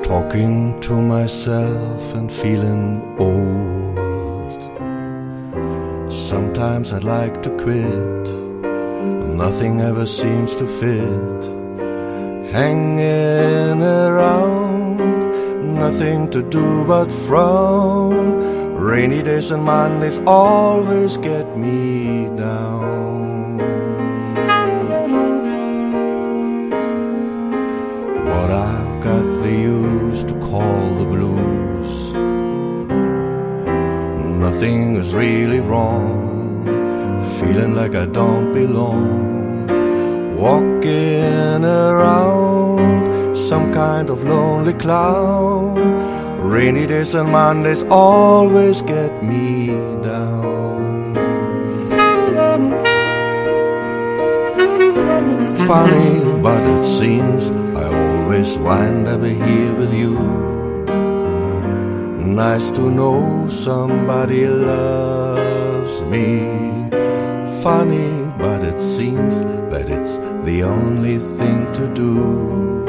talking to myself and feeling old. Sometimes I'd like to quit, nothing ever seems to fit. Hanging around, nothing to do but frown. Rainy days and Mondays always get me down. What I've got they used to call the blues. Nothing is really wrong, feeling like I don't belong. Walking around, some kind of lonely clown. Rainy days and Mondays always get me down. Funny, but it seems I always wind up here with you. Nice to know somebody loves me. Funny, but it seems that it's the only thing to do.